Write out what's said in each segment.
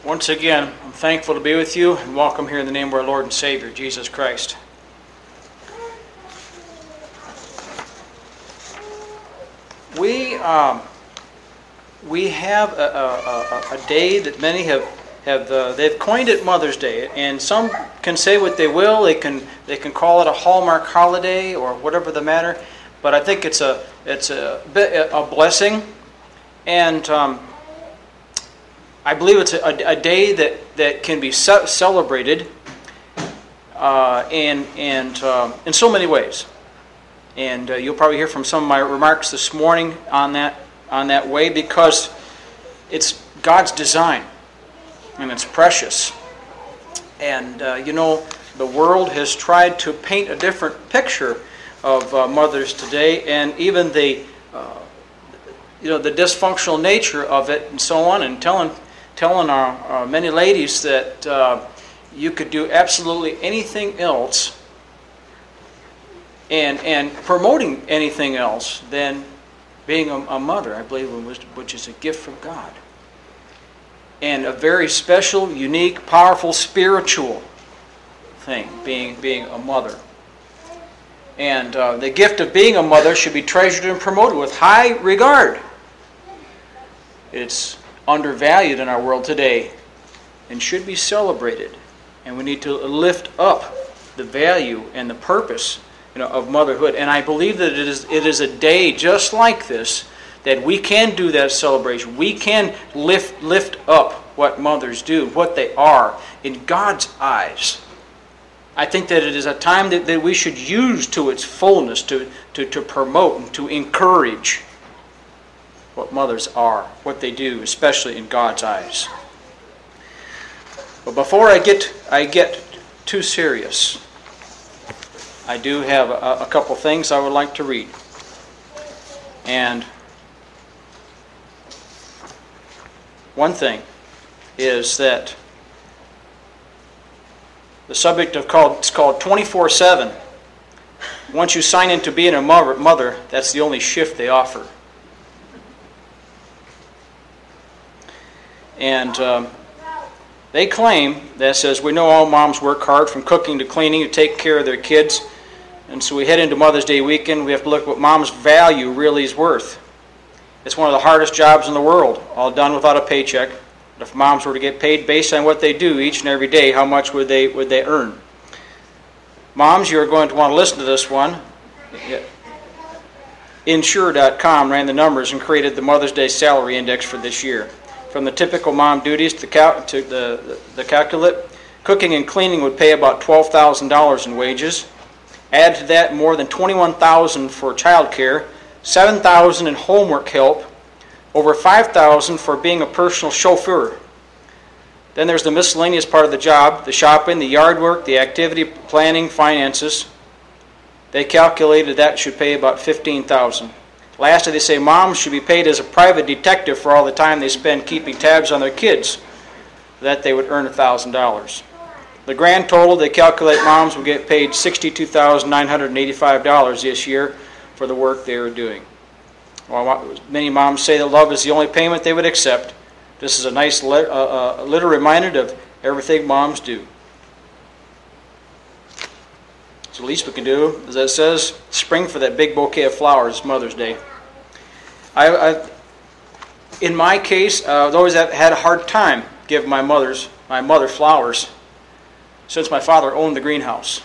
Once again, I'm thankful to be with you and welcome here in the name of our Lord and Savior, Jesus Christ. We have a day that many they've coined it Mother's Day, and some can say what they will. They can call it a Hallmark holiday or whatever the matter. But I think it's a blessing, and I believe it's a day that can be celebrated in so many ways. And you'll probably hear from some of my remarks this morning on that way, because it's God's design and it's precious. And the world has tried to paint a different picture of mothers today, and even the dysfunctional nature of it, and so on, and telling our many ladies that you could do absolutely anything else, and promoting anything else than being a mother, I believe, which is a gift from God, and a very special, unique, powerful, spiritual thing, being a mother. And the gift of being a mother should be treasured and promoted with high regard. It's undervalued in our world today and should be celebrated. And we need to lift up the value and the purpose of motherhood. And I believe that it is a day just like this that we can do that celebration. We can lift up what mothers do, what they are in God's eyes. I think that it is a time that we should use to its fullness to promote and to encourage what mothers are, what they do, especially in God's eyes. But before I get too serious, I do have a couple things I would like to read. And one is that the subject it's called 24/7. Once you sign into being a mother, that's the only shift they offer. And they claim that says, we know all moms work hard from cooking to cleaning to take care of their kids. And so we head into Mother's Day weekend, we have to look at what mom's value really is worth. It's one of the hardest jobs in the world, all done without a paycheck. But if moms were to get paid based on what they do each and every day, how much would they earn? Moms, you're going to want to listen to this one. Insure.com ran the numbers and created the Mother's Day Salary Index for this year. From the typical mom duties to the calculate, cooking and cleaning would pay about $12,000 in wages. Add to that more than $21,000 for child care, $7,000 in homework help, over $5,000 for being a personal chauffeur. Then there's the miscellaneous part of the job, the shopping, the yard work, the activity planning, finances. They calculated that should pay about $15,000. Lastly, they say moms should be paid as a private detective for all the time they spend keeping tabs on their kids. That they would earn $1,000. The grand total, they calculate moms will get paid $62,985 this year for the work they are doing. Well, many moms say that love is the only payment they would accept. This is a nice little reminder of everything moms do. So the least we can do, as it says, spring for that big bouquet of flowers, Mother's Day. In my case, I've always had a hard time giving my mother flowers since my father owned the greenhouse.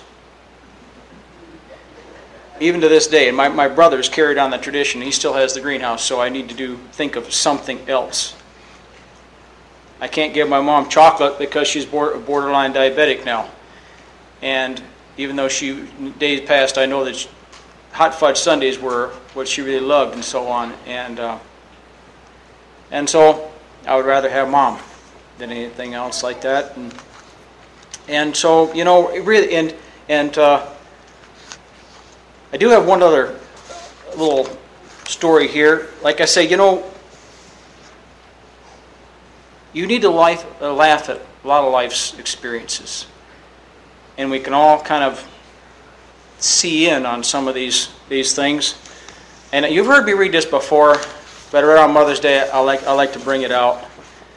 Even to this day, and my brother's carried on that tradition. He still has the greenhouse, so I need to think of something else. I can't give my mom chocolate because she's borderline diabetic now. And even though days past, I know that hot fudge sundaes were what she really loved and so on. And so I would rather have mom than anything else like that. And so, really, and I do have one other little story here. Like I say, you need to laugh at a lot of life's experiences. And we can all kind of see in on some of these things. And you've heard me read this before, but right on Mother's Day, I like to bring it out.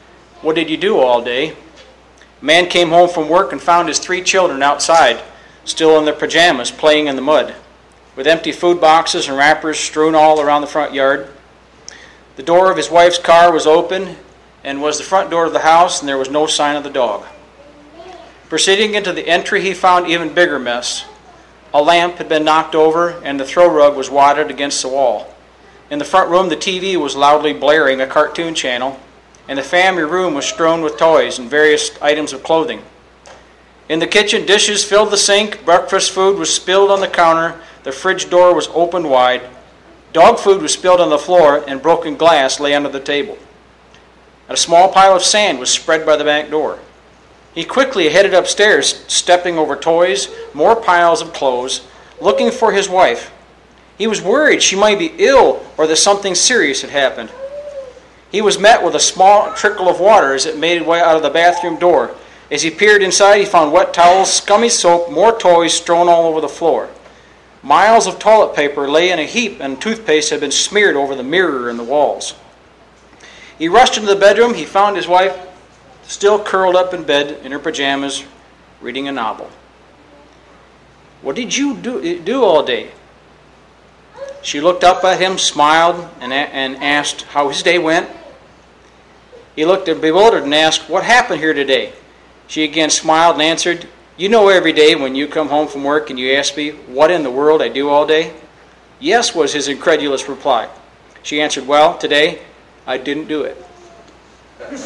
"What did you do all day?" A man came home from work and found his 3 children outside, still in their pajamas, playing in the mud, with empty food boxes and wrappers strewn all around the front yard. The door of his wife's car was open and was the front door of the house, and there was no sign of the dog. Proceeding into the entry, he found even bigger mess. A lamp had been knocked over, and the throw rug was wadded against the wall. In the front room, the TV was loudly blaring a cartoon channel, and the family room was strewn with toys and various items of clothing. In the kitchen, dishes filled the sink, breakfast food was spilled on the counter, the fridge door was opened wide, dog food was spilled on the floor, and broken glass lay under the table. A small pile of sand was spread by the back door. He quickly headed upstairs, stepping over toys, more piles of clothes, looking for his wife. He was worried she might be ill or that something serious had happened. He was met with a small trickle of water as it made its way out of the bathroom door. As he peered inside, he found wet towels, scummy soap, more toys strewn all over the floor. Miles of toilet paper lay in a heap, and toothpaste had been smeared over the mirror and the walls. He rushed into the bedroom. He found his wife still curled up in bed in her pajamas, reading a novel. "What did you do all day?" She looked up at him, smiled, and asked how his day went. He looked bewildered and asked, "What happened here today?" She again smiled and answered, "You know every day when you come home from work and you ask me what in the world I do all day?" "Yes," was his incredulous reply. She answered, "Well, today I didn't do it." I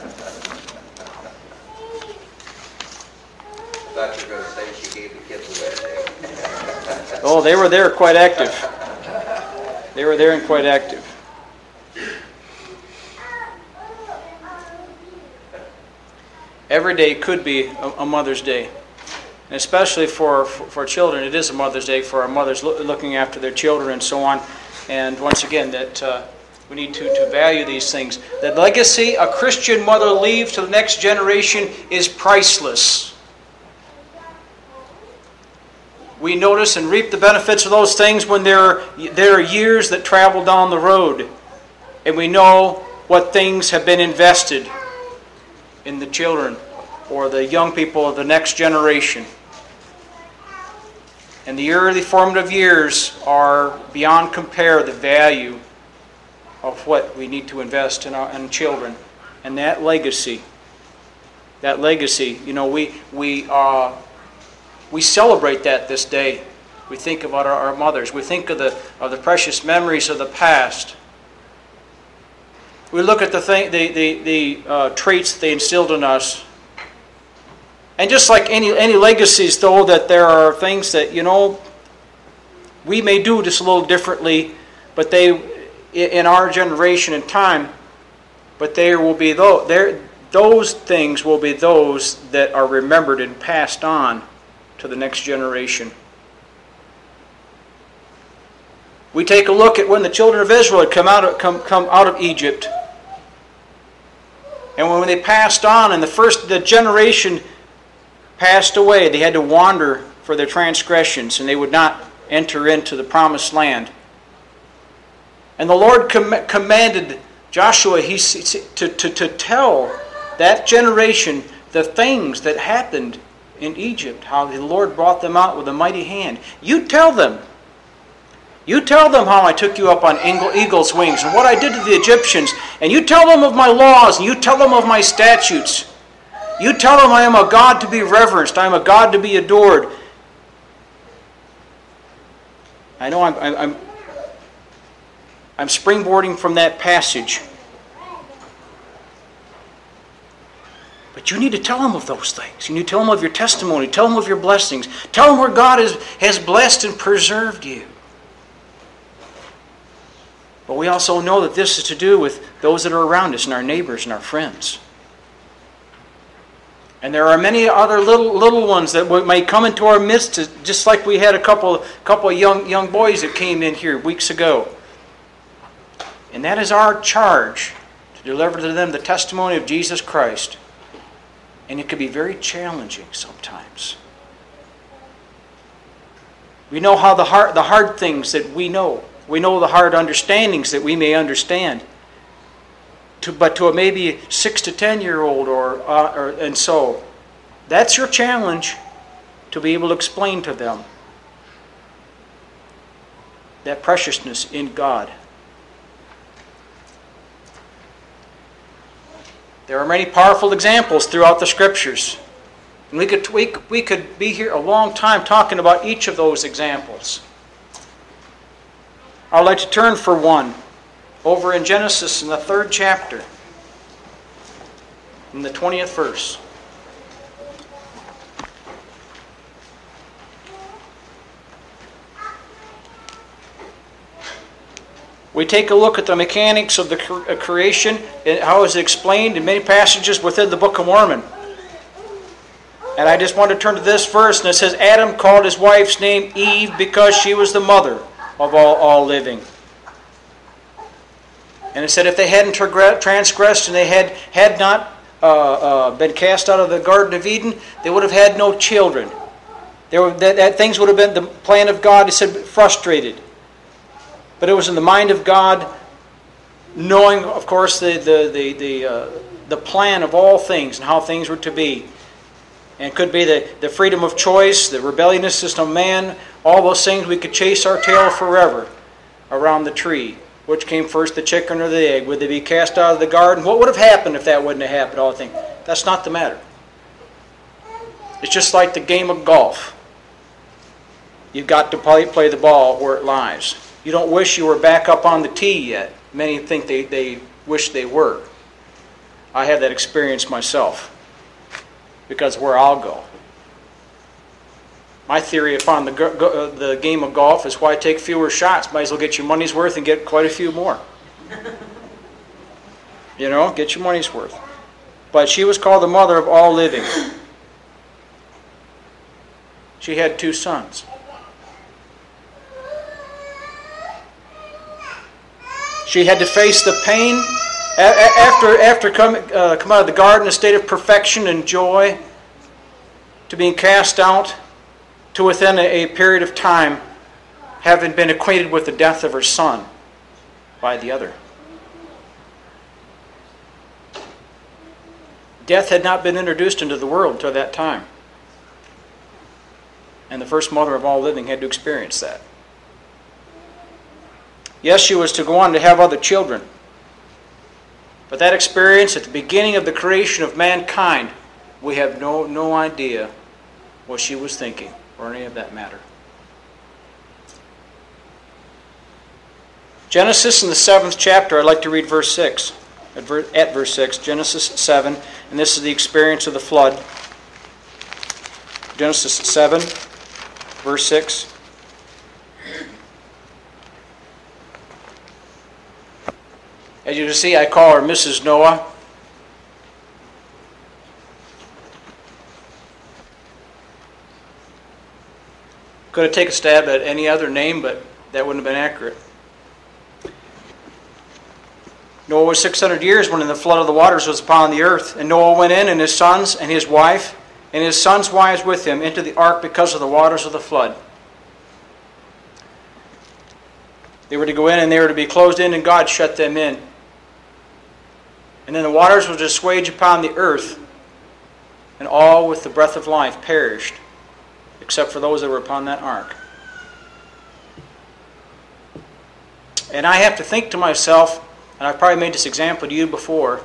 thought you were going to say she gave the kids away today. Oh, they were there quite active. They were there and quite active. Every day could be a Mother's Day. And especially for children, it is a Mother's Day for our mothers looking after their children and so on. And once again, that we need to value these things. The legacy a Christian mother leaves to the next generation is priceless. We notice and reap the benefits of those things when there are years that travel down the road. And we know what things have been invested in the children or the young people of the next generation. And the early formative years are beyond compare the value of what we need to invest in children. And that legacy, you know, we celebrate that this day. We think about our mothers. We think of the precious memories of the past. We look at the traits they instilled in us. And just like any legacies, though, that there are things that, you know, we may do just a little differently, but they, in our generation and time, but there will be those things will be those that are remembered and passed on to the next generation. We take a look at when the children of Israel had come out of Egypt. And when they passed on, and the generation passed away, they had to wander for their transgressions, and they would not enter into the promised land. And the Lord commanded Joshua to tell that generation the things that happened in Egypt, how the Lord brought them out with a mighty hand. You tell them. You tell them how I took you up on eagle's wings and what I did to the Egyptians. And you tell them of my laws, and you tell them of my statutes. You tell them I am a God to be reverenced. I am a God to be adored. I know I'm springboarding from that passage. But you need to tell them of those things. You need to tell them of your testimony. Tell them of your blessings. Tell them where God has blessed and preserved you. But we also know that this is to do with those that are around us and our neighbors and our friends. And there are many other little ones that may come into our midst, just like we had a couple of young boys that came in here weeks ago. And that is our charge, to deliver to them the testimony of Jesus Christ. And it can be very challenging sometimes. We know how the hard things that we know. We know the hard understandings that we may understand. but to a maybe 6 to 10-year-old and so that's your challenge, to be able to explain to them that preciousness in God. There are many powerful examples throughout the Scriptures. And we could be here a long time talking about each of those examples. I would like to turn for one over in Genesis in the 3rd chapter, in the 20th verse. We take a look at the mechanics of the creation and how is it explained in many passages within the Book of Mormon. And I just want to turn to this verse, and it says, Adam called his wife's name Eve because she was the mother of all living. And it said if they hadn't transgressed and they had not been cast out of the Garden of Eden, they would have had no children. Things would have been, the plan of God, he said, frustrated. But it was in the mind of God, knowing, of course, the plan of all things and how things were to be. And it could be the freedom of choice, the rebelliousness of man, all those things. We could chase our tail forever around the tree. Which came first, the chicken or the egg? Would they be cast out of the garden? What would have happened if that wouldn't have happened? All the things. That's not the matter. It's just like the game of golf. You've got to play the ball where it lies. You don't wish you were back up on the tee yet. Many think they wish they were. I have that experience myself. Because where I'll go. My theory upon the game of golf is why take fewer shots? Might as well get your money's worth and get quite a few more. Get your money's worth. But she was called the mother of all living. She had 2 sons. She had to face the pain after come out of the garden, a state of perfection and joy, to being cast out, to within a period of time having been acquainted with the death of her son by the other. Death had not been introduced into the world until that time. And the first mother of all living had to experience that. Yes, she was to go on to have other children. But that experience at the beginning of the creation of mankind, we have no idea what she was thinking or any of that matter. Genesis in the 7th chapter, I'd like to read verse 6. At verse 6, Genesis 7, and this is the experience of the flood. Genesis 7, verse 6. As you can see, I call her Mrs. Noah. Could have taken a stab at any other name, but that wouldn't have been accurate. Noah was 600 years when the flood of the waters was upon the earth. And Noah went in, and his sons, and his wife, and his sons' wives with him, into the ark because of the waters of the flood. They were to go in, and they were to be closed in, and God shut them in. And then the waters were to assuage upon the earth, and all with the breath of life perished, except for those that were upon that ark. And I have to think to myself, and I've probably made this example to you before,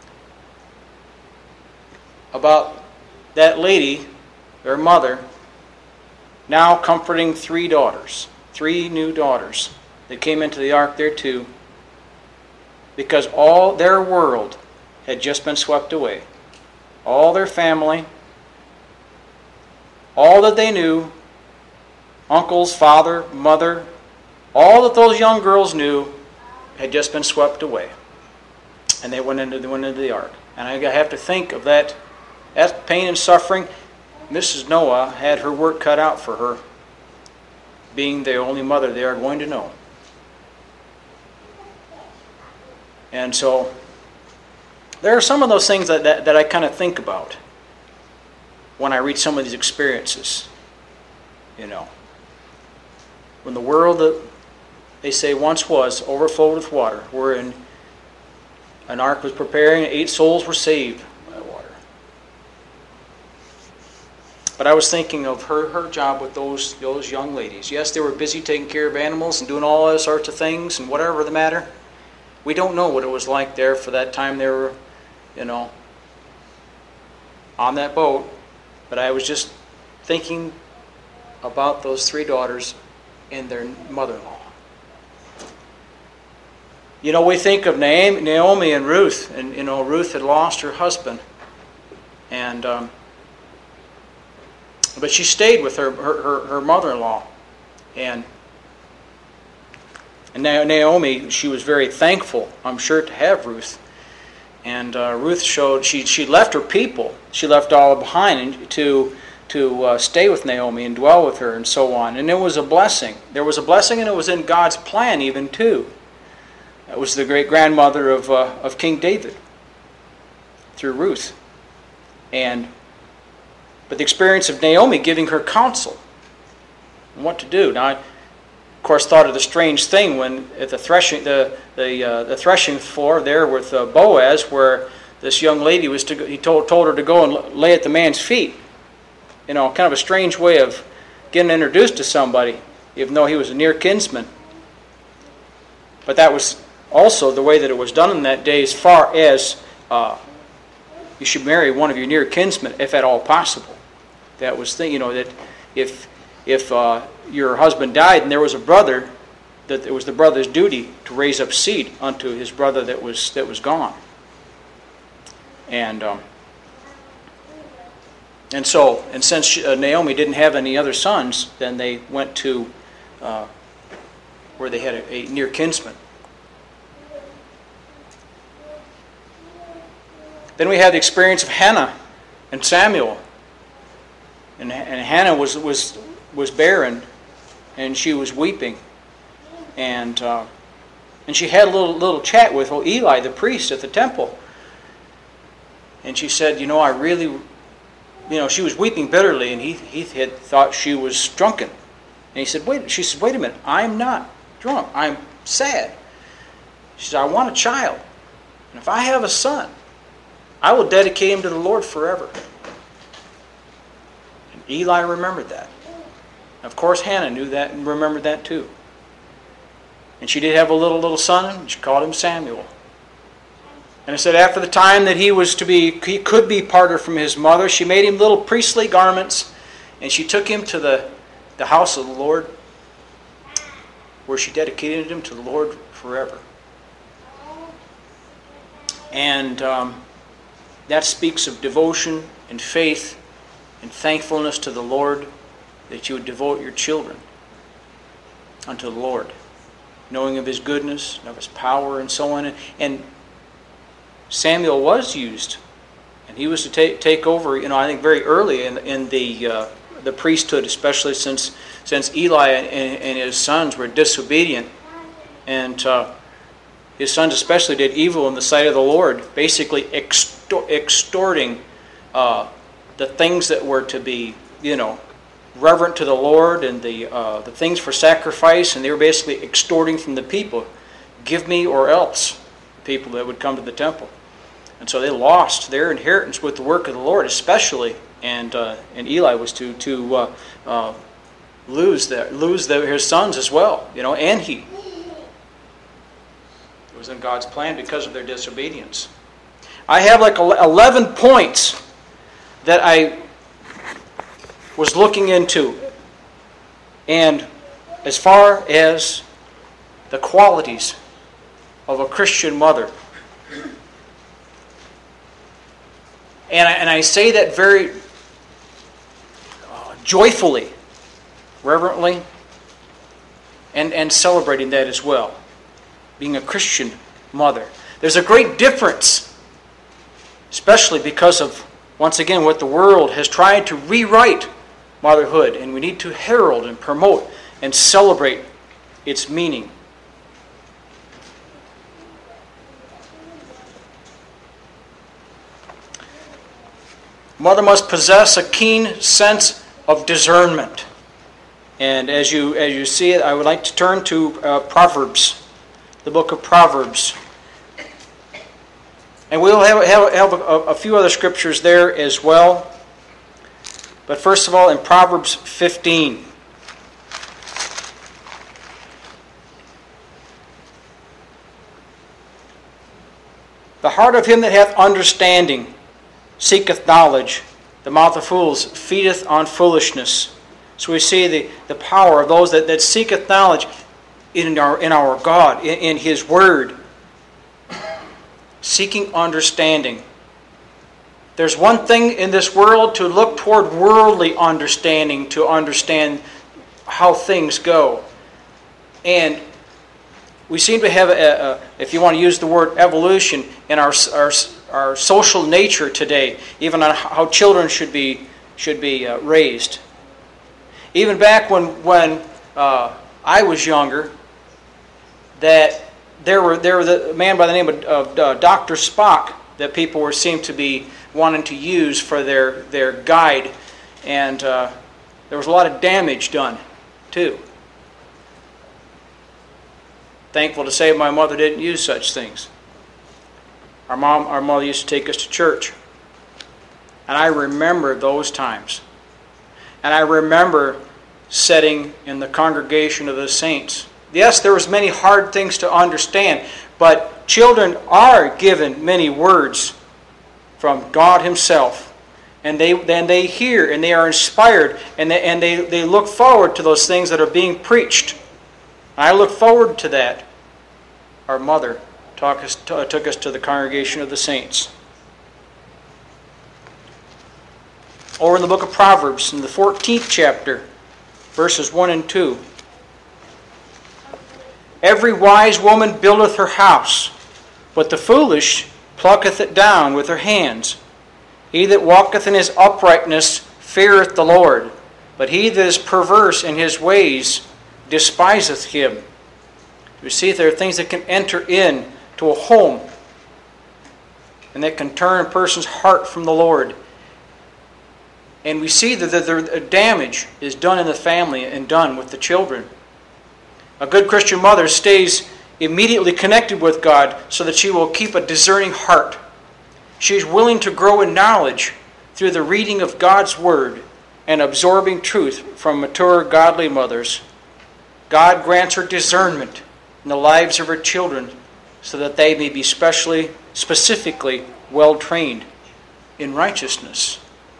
about that lady, their mother, now comforting 3 daughters, 3 new daughters that came into the ark there too, because all their world had just been swept away. All their family, all that they knew, uncles, father, mother, all that those young girls knew had just been swept away. And they went into the ark. And I have to think of that pain and suffering. Mrs. Noah had her work cut out for her, being the only mother they are going to know. And so there are some of those things that I kind of think about when I read some of these experiences. When the world that they say once was overflowed with water, we're in An ark was preparing, and 8 souls were saved by water. But I was thinking of her job with those young ladies. Yes, they were busy taking care of animals and doing all those sorts of things and whatever the matter. We don't know what it was like there for that time they were, on that boat. But I was just thinking about those 3 daughters and their mother-in-law. We think of Naomi and Ruth, and Ruth had lost her husband, and but she stayed with her mother-in-law, and Naomi, she was very thankful, I'm sure, to have Ruth. And Ruth showed she left her people, she left all behind to stay with Naomi and dwell with her and so on. And it was a blessing. There was a blessing, and it was in God's plan even too. That was the great grandmother of King David through Ruth. But the experience of Naomi giving her counsel on what to do. Now, I, of course, thought of the strange thing when at the threshing floor there with Boaz, where this young lady he told her to go and lay at the man's feet. Kind of a strange way of getting introduced to somebody, even though he was a near kinsman. But that was also the way that it was done in that day, as far as you should marry one of your near kinsmen, if at all possible. That was that if your husband died and there was a brother, that it was the brother's duty to raise up seed unto his brother that was gone. And since Naomi didn't have any other sons, then they went to where they had a near kinsman. Then we had the experience of Hannah and Samuel. And Hannah was barren, and she was weeping, and she had a little chat with Eli, the priest at the temple. And she said, I really, she was weeping bitterly, and he had thought she was drunken. And she said, wait a minute, I'm not drunk, I'm sad. She said, I want a child, and if I have a son, I will dedicate him to the Lord forever. And Eli remembered that. Of course, Hannah knew that and remembered that too. And she did have a little son, and she called him Samuel. And it said after the time that he could be parted from his mother, she made him little priestly garments, and she took him to the house of the Lord, where she dedicated him to the Lord forever. And that speaks of devotion and faith and thankfulness to the Lord, that you would devote your children unto the Lord, knowing of His goodness, and of His power, and so on. And Samuel was used, and he was to take over. I think very early in the priesthood, especially since Eli and his sons were disobedient, and his sons especially did evil in the sight of the Lord, basically extorting the things that were to be, reverent to the Lord, and the things for sacrifice, and they were basically extorting from the people, give me or else, people that would come to the temple. And so they lost their inheritance with the work of the Lord, especially, and Eli was to lose his sons as well, and he. It was in God's plan because of their disobedience. I have like 11 points that I was looking into, and as far as the qualities of a Christian mother, and I say that very joyfully, reverently, and celebrating that as well, being a Christian mother. There's a great difference, especially because of, once again, what the world has tried to rewrite motherhood, and we need to herald and promote and celebrate its meaning. Mother must possess a keen sense of discernment. And as you see it, I would like to turn to Proverbs, the book of Proverbs. And we'll have a few other scriptures there as well. But first of all, in Proverbs 15. The heart of him that hath understanding seeketh knowledge. The mouth of fools feedeth on foolishness. So we see the power of those that seeketh knowledge in our God, in His Word. Seeking understanding. There's one thing in this world to look toward worldly understanding, to understand how things go. And we seem to have, if you want to use the word evolution, in our social nature today, even on how children should be raised. Even back when I was younger, that there was a man by the name of Dr. Spock that people seemed to be wanting to use for their guide, and there was a lot of damage done too. Thankful to say my mother didn't use such things. Our mother used to take us to church. And I remember those times. And I remember sitting in the congregation of the saints. Yes, there was many hard things to understand, but children are given many words from God Himself. And they hear and they are inspired and they look forward to those things that are being preached. I look forward to that. Our mother took us to the congregation of the saints. Over in the book of Proverbs, in the 14th chapter, verses 1 and 2. Every wise woman buildeth her house, but the foolish plucketh it down with her hands. He that walketh in his uprightness feareth the Lord, but he that is perverse in his ways despiseth Him. You see, there are things that can enter in to a home and that can turn a person's heart from the Lord. And we see that the damage is done in the family and done with the children. A good Christian mother stays immediately connected with God so that she will keep a discerning heart. She is willing to grow in knowledge through the reading of God's Word and absorbing truth from mature, godly mothers. God grants her discernment in the lives of her children so that they may be specifically well-trained in righteousness.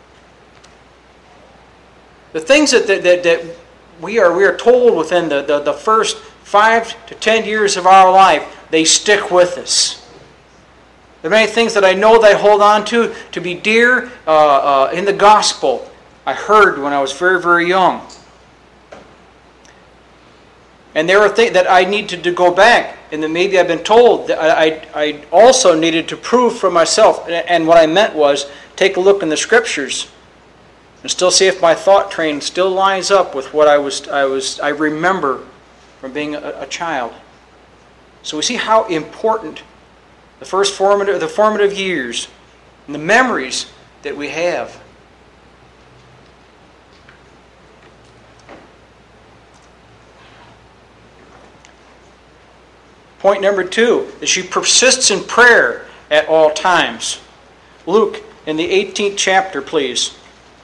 The things that we are told within the first 5 to 10 years of our life, they stick with us. There are many things that I know that I hold on to be dear in the gospel. I heard when I was very, very young. And there are things that I need to go back, and that maybe I've been told that I also needed to prove for myself. And what I meant was take a look in the Scriptures and still see if my thought train still lines up with what I remember from being a child. So we see how important the formative years and the memories that we have. Point number 2 is she persists in prayer at all times. Luke, in the 18th chapter, please.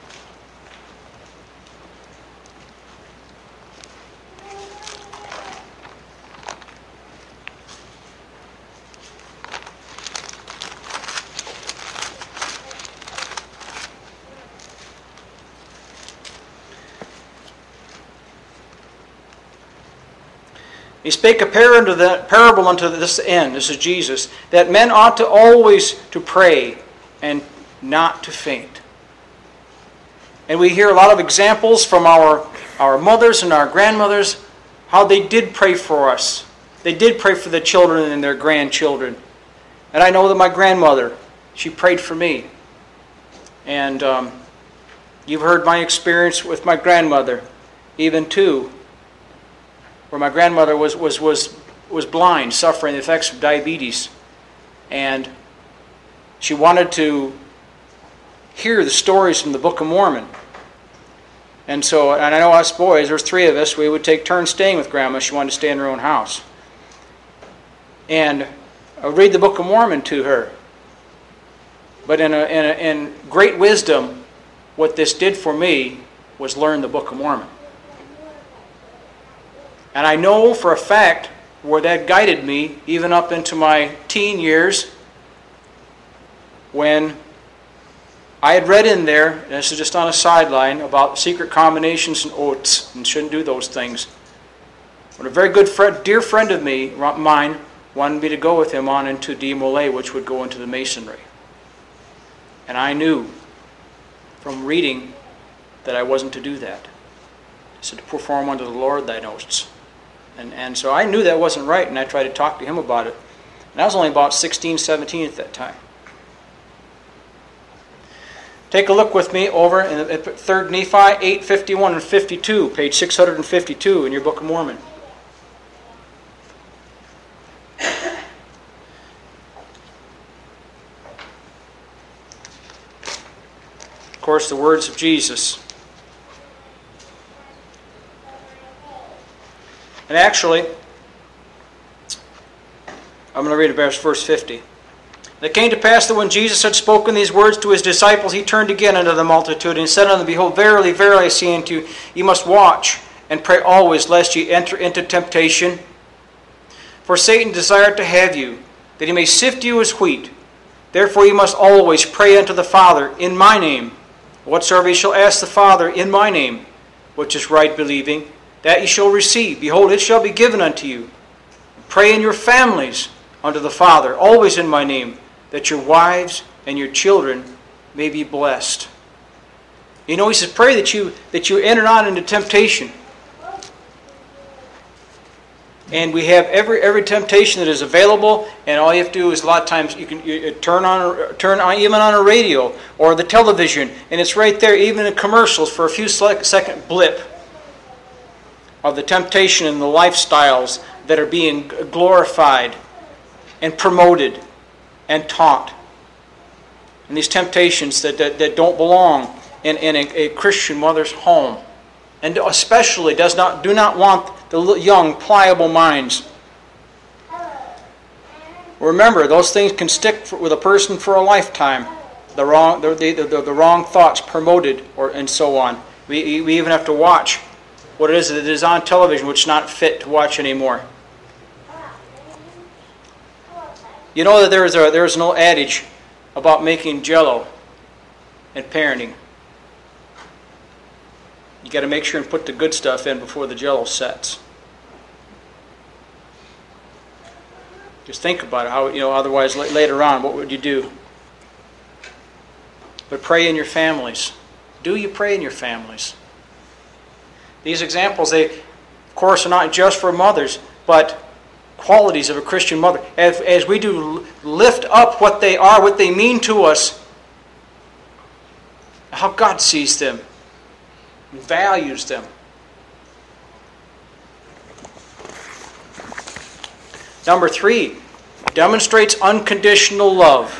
He spake a parable unto this end, this is Jesus, that men ought to always to pray and not to faint. And we hear a lot of examples from our mothers and our grandmothers, how they did pray for us. They did pray for the children and their grandchildren. And I know that my grandmother, she prayed for me. And you've heard my experience with my grandmother, even too, where my grandmother was blind, suffering the effects of diabetes. And she wanted to hear the stories from the Book of Mormon. And I know us boys, there's 3 of us, we would take turns staying with Grandma. She wanted to stay in her own house. And I would read the Book of Mormon to her. But in great wisdom, what this did for me was learn the Book of Mormon. And I know for a fact where that guided me, even up into my teen years, when I had read in there, and this is just on a sideline, about secret combinations and oaths, and shouldn't do those things. When a very good friend, dear friend of mine, wanted me to go with him on into De Molay, which would go into the Masonry. And I knew from reading that I wasn't to do that. He said, to perform unto the Lord thy oaths. And so I knew that wasn't right, and I tried to talk to him about it. And I was only about 16, 17 at that time. Take a look with me over in 3 Nephi 8, 51 and 52, page 652 in your Book of Mormon. Of course, the words of Jesus. And actually, I'm going to read verse 50. It came to pass that when Jesus had spoken these words to his disciples, he turned again unto the multitude and said unto them, Behold, verily, verily, I say unto you, ye must watch and pray always, lest ye enter into temptation. For Satan desireth to have you, that he may sift you as wheat. Therefore ye must always pray unto the Father in my name. Whatsoever ye shall ask the Father in my name, which is right believing, that ye shall receive. Behold, it shall be given unto you. Pray in your families unto the Father, always in my name, that your wives and your children may be blessed. You know, he says, pray that you enter not into temptation. And we have every temptation that is available, and all you have to do is a lot of times you turn on even on a radio or the television, and it's right there, even in commercials, for a few second blip of the temptation and the lifestyles that are being glorified and promoted and taught. And these temptations that don't belong in a Christian mother's home. And especially do not want the young, pliable minds. Remember, those things can stick with a person for a lifetime. The wrong thoughts promoted, and so on. We even have to watch what it is that is on television, which is not fit to watch anymore. You know that there is an old adage about making Jell-O and parenting. You got to make sure and put the good stuff in before the Jell-O sets. Just think about it. How, otherwise later on, what would you do? But pray in your families. Do you pray in your families? These examples, they, of course, are not just for mothers, but qualities of a Christian mother. As we do lift up what they are, what they mean to us, how God sees them, values them. Number 3, demonstrates unconditional love.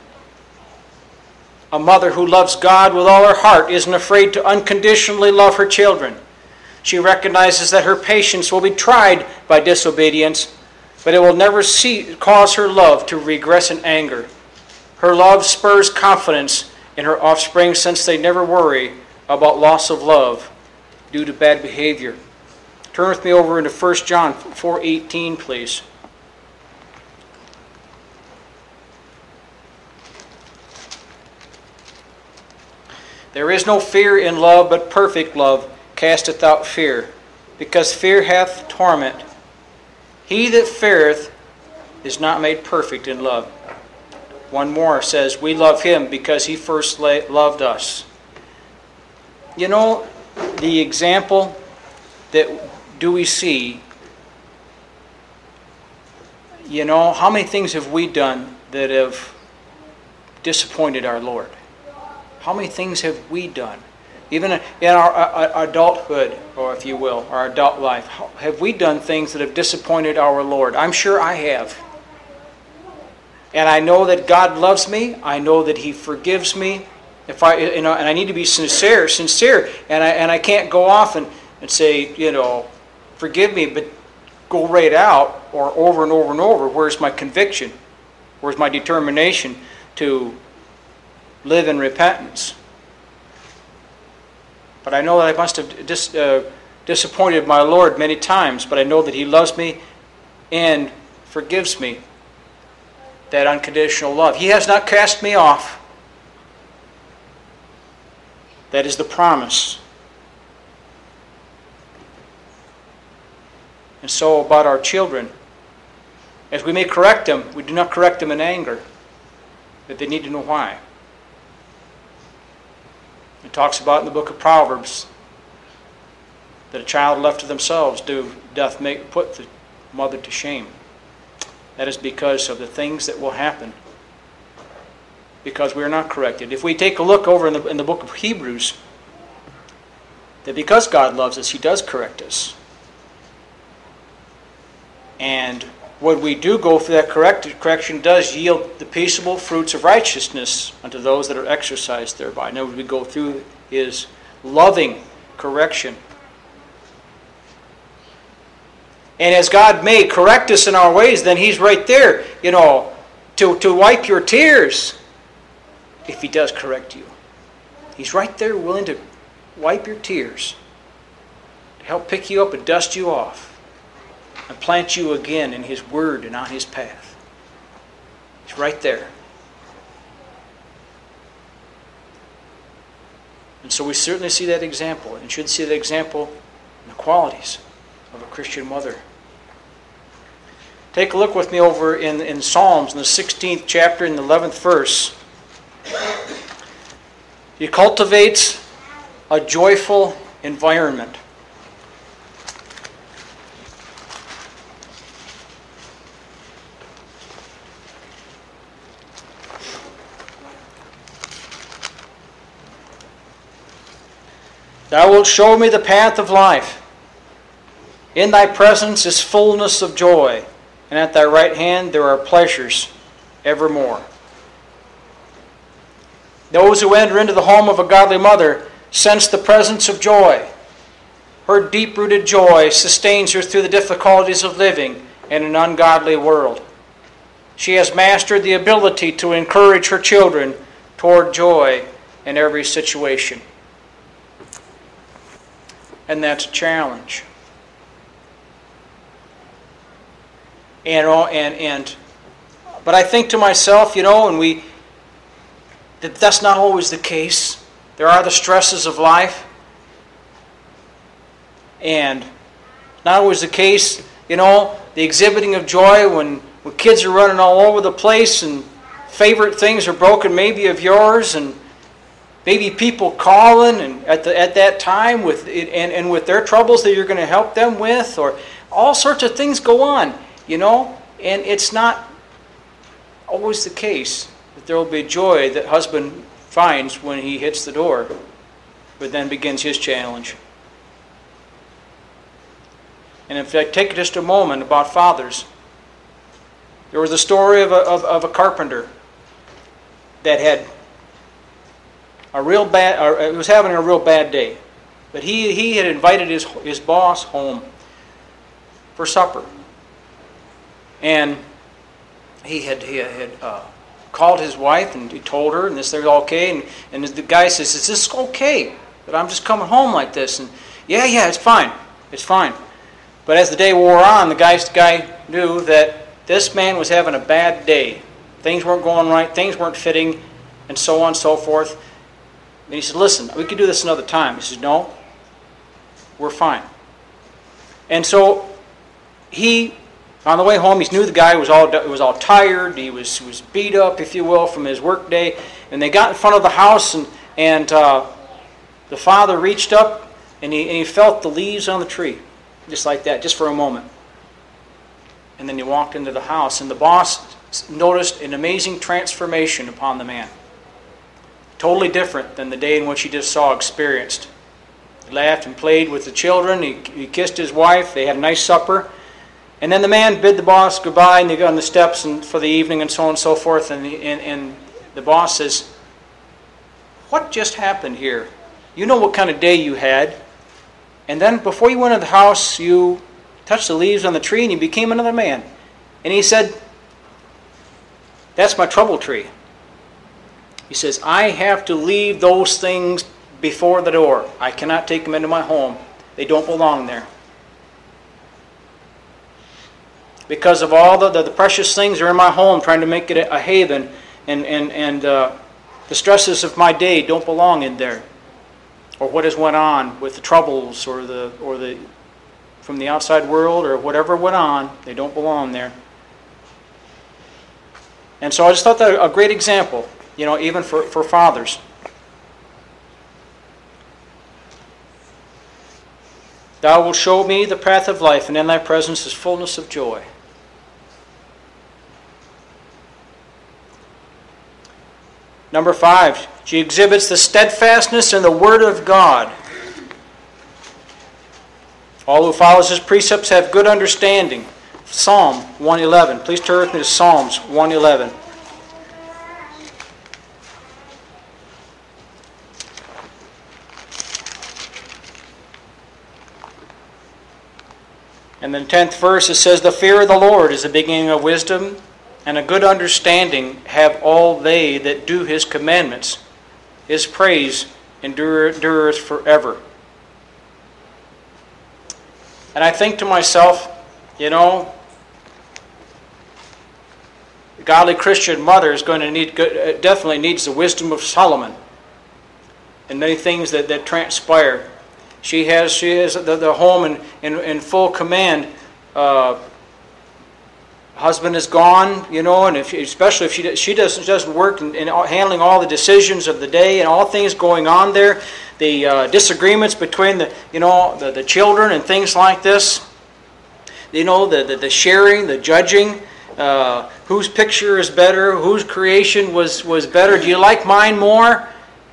A mother who loves God with all her heart isn't afraid to unconditionally love her children. She recognizes that her patience will be tried by disobedience, but it will never cause her love to regress in anger. Her love spurs confidence in her offspring, since they never worry about loss of love due to bad behavior. Turn with me over into 1 John 4:18, please. There is no fear in love, but perfect love casteth out fear, because fear hath torment. He that feareth is not made perfect in love. One more says, we love him because he first loved us. You know, the example that do we see, how many things have we done that have disappointed our Lord? How many things have we done? Even in our adulthood, or if you will, our adult life, have we done things that have disappointed our Lord? I'm sure I have. And I know that God loves me. I know that he forgives me. And I need to be sincere, and I can't go off and say, forgive me, but go right out or over and over and over. Where's my conviction? Where's my determination to live in repentance. But I know that I must have disappointed my Lord many times, but I know that He loves me and forgives me. That unconditional love. He has not cast me off. That is the promise. And so about our children, as we may correct them, we do not correct them in anger, but they need to know why. It talks about in the book of Proverbs that a child left to themselves doth put the mother to shame. That is because of the things that will happen because we are not corrected. If we take a look over in the book of Hebrews, that because God loves us, He does correct us. And when we do go through that correction does yield the peaceable fruits of righteousness unto those that are exercised thereby. In other words, we go through His loving correction. And as God may correct us in our ways, then He's right there, to wipe your tears if He does correct you. He's right there willing to wipe your tears, to help pick you up and dust you off, and plant you again in His Word and on His path. He's right there. And so we certainly see that example, and should see that example in the qualities of a Christian mother. Take a look with me over in Psalms, in the 16th chapter, in the 11th verse. He cultivates a joyful environment. Thou wilt show me the path of life. In Thy presence is fullness of joy, and at Thy right hand there are pleasures evermore. Those who enter into the home of a godly mother sense the presence of joy. Her deep-rooted joy sustains her through the difficulties of living in an ungodly world. She has mastered the ability to encourage her children toward joy in every situation. And that's a challenge. But I think to myself, that's not always the case. There are the stresses of life. And not always the case, the exhibiting of joy when kids are running all over the place and favorite things are broken maybe of yours, and maybe people calling and at that time with their troubles that you're going to help them with, or all sorts of things go on, and it's not always the case that there will be joy that husband finds when he hits the door, but then begins his challenge. And if I take just a moment about fathers, there was a story of a carpenter that had was having a real bad day, but he had invited his boss home for supper, and he had called his wife and he told her, and this thing's okay, and the guy says, "Is this okay that I'm just coming home like this?" And yeah, it's fine. But as the day wore on, the guy knew that this man was having a bad day. Things weren't going right, things weren't fitting, and so on and so forth. And he said, "Listen, we could do this another time." He said, "No, we're fine." And so he, on the way home, he knew the guy was all tired. He was beat up, if you will, from his work day. And they got in front of the house, and the father reached up and he felt the leaves on the tree, just like that, just for a moment. And then he walked into the house, and the boss noticed an amazing transformation upon the man. Totally different than the day in which he just experienced. He laughed and played with the children. He kissed his wife. They had a nice supper. And then the man bid the boss goodbye, and they got on the steps for the evening and so on and so forth. And the boss says, "What just happened here? You know what kind of day you had. And then before you went into the house, you touched the leaves on the tree and you became another man." And he said, "That's my trouble tree. He says, I have to leave those things before the door. I cannot take them into my home. They don't belong there. Because of all the precious things that are in my home, trying to make it a haven, and the stresses of my day don't belong in there. Or what has went on with the troubles or the from the outside world or whatever went on, they don't belong there. And so I just thought that a great example, even for fathers. Thou wilt show me the path of life, and in thy presence is fullness of joy. Number 5, she exhibits the steadfastness in the Word of God. All who follows His precepts have good understanding. Psalm 111. Please turn with me to Psalms 111. And then 10th verse, it says, the fear of the Lord is the beginning of wisdom, and a good understanding have all they that do His commandments. His praise endureth forever. And I think to myself, the godly Christian mother is going to definitely needs the wisdom of Solomon and many things that transpire. She has the home in full command. Husband is gone, and especially if she doesn't work in handling all the decisions of the day and all things going on there, the disagreements between the children and things like this, the sharing, the judging, whose picture is better, whose creation was better. Do you like mine more?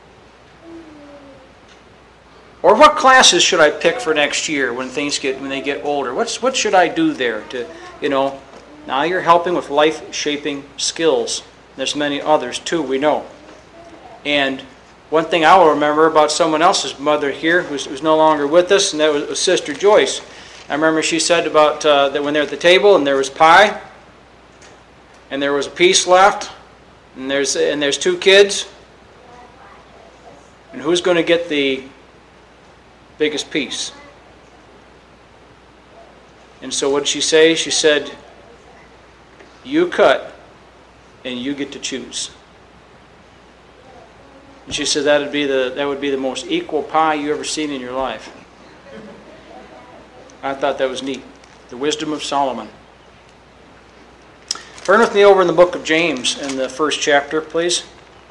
Or what classes should I pick for next year when they get older? What should I do there to Now you're helping with life-shaping skills. There's many others too, we know. And one thing I will remember about someone else's mother here, who's no longer with us, and that was Sister Joyce. I remember she said about that when they're at the table and there was pie, and there was a piece left, and there's 2 kids, and who's going to get the biggest piece? And so what did she say? She said, you cut, and you get to choose. And she said that would be the most equal pie you ever seen in your life. I thought that was neat. The wisdom of Solomon. Turn with me over in the book of James in the 1st chapter, please.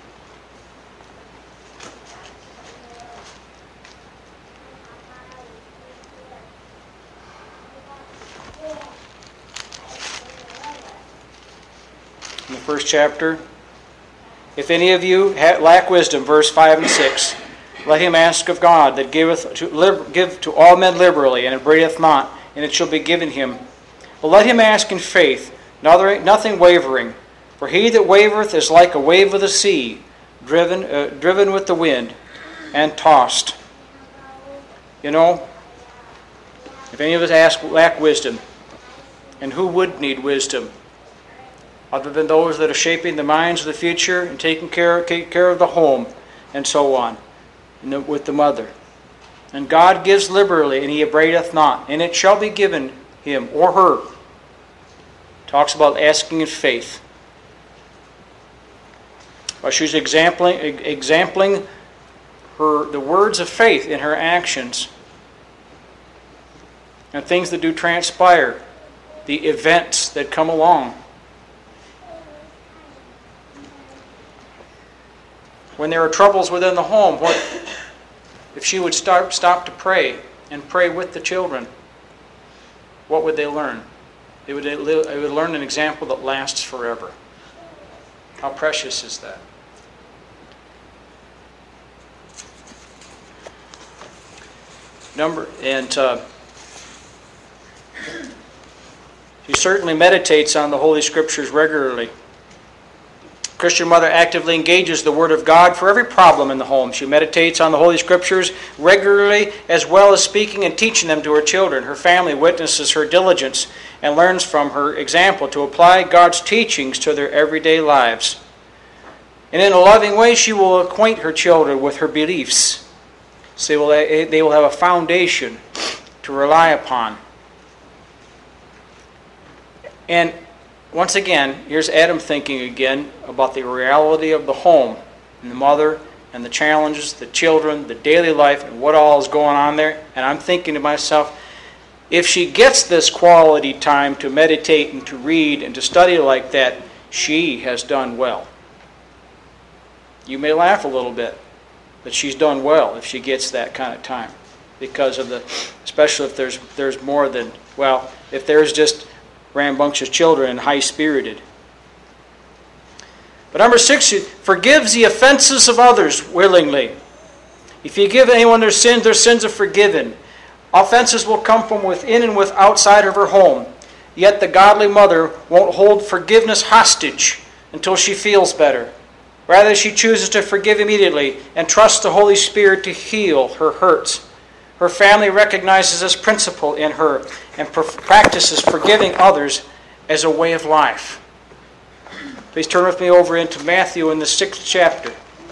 In the 1st chapter, if any of you lack wisdom, verse 5 and 6, let him ask of God, that give to all men liberally, and upbraideth not, and it shall be given him. But let him ask in faith, nothing wavering. For he that wavereth is like a wave of the sea, driven with the wind, and tossed. If any of us lack wisdom, and who would need wisdom? Other than those that are shaping the minds of the future and taking care of the home and so on, with the mother. And God gives liberally, and He upbraideth not, and it shall be given him or her. Talks about asking in faith. Well, she's exampling the words of faith in her actions and things that do transpire, the events that come along. When there are troubles within the home, what if she would stop to pray and pray with the children? What would they learn? They would learn an example that lasts forever. How precious is that? She certainly meditates on the Holy Scriptures regularly. Christian mother actively engages the Word of God for every problem in the home. She meditates on the Holy Scriptures regularly, as well as speaking and teaching them to her children. Her family witnesses her diligence and learns from her example to apply God's teachings to their everyday lives. And in a loving way, she will acquaint her children with her beliefs. So they will have a foundation to rely upon. And once again, here's Adam thinking again about the reality of the home and the mother and the challenges, the children, the daily life, and what all is going on there. And I'm thinking to myself, if she gets this quality time to meditate and to read and to study like that, she has done well. You may laugh a little bit, but she's done well if she gets that kind of time. Because of especially if there's more than, if there's just rambunctious children and high-spirited. But number 6, forgives the offenses of others willingly. If you give anyone their sins are forgiven. Offenses will come from within and outside of her home. Yet the godly mother won't hold forgiveness hostage until she feels better. Rather, she chooses to forgive immediately and trusts the Holy Spirit to heal her hurts. Her family recognizes this principle in her and practices forgiving others as a way of life. Please turn with me over into Matthew in the 6th chapter.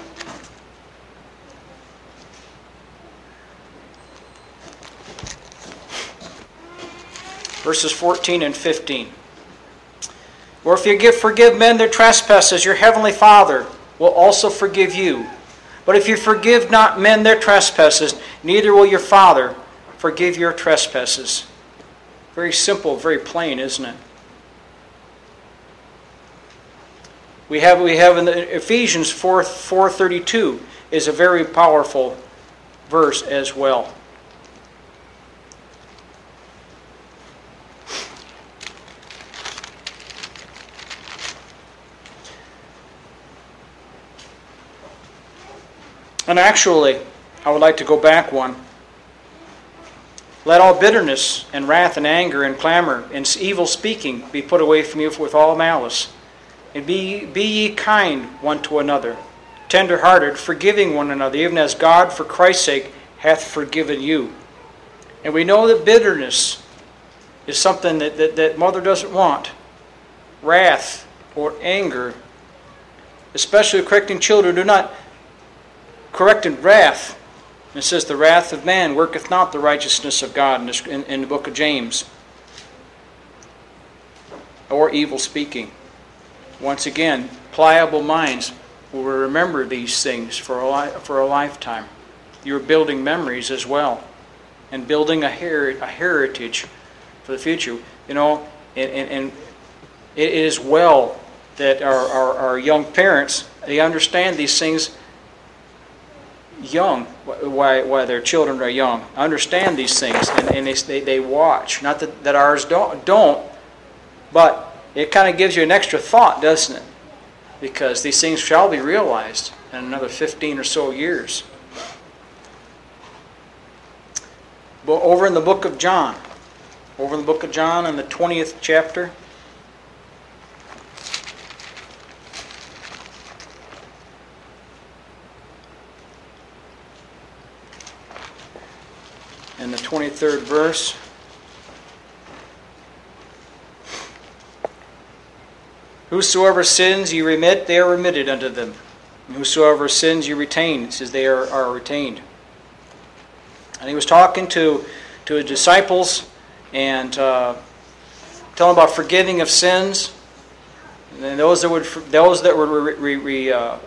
Verses 14 and 15. Or if you forgive men their trespasses, your heavenly Father will also forgive you. But if you forgive not men their trespasses, neither will your Father forgive your trespasses. Very simple, very plain, isn't it? We have in the Ephesians 4:32 is a very powerful verse as well. And actually, I would like to go back one. Let all bitterness and wrath and anger and clamor and evil speaking be put away from you with all malice. And be ye kind one to another, tender-hearted, forgiving one another, even as God for Christ's sake hath forgiven you. And we know that bitterness is something that mother doesn't want. Wrath or anger, especially correcting children, do not correct in wrath. It says, the wrath of man worketh not the righteousness of God in the book of James. Or evil speaking. Once again, pliable minds will remember these things for a lifetime. You're building memories as well. And building a heritage for the future. You know, and it is well that our young parents, they understand these things young, why their children are young. Understand these things, and they watch. Not that ours don't, but it kind of gives you an extra thought, doesn't it? Because these things shall be realized in another 15 or so years. But over in the book of John, in the 20th chapter, in the 23rd verse, whosoever sins ye remit, they are remitted unto them. And whosoever sins ye retain, it says they are retained. And he was talking to his disciples and telling about forgiving of sins. And those that would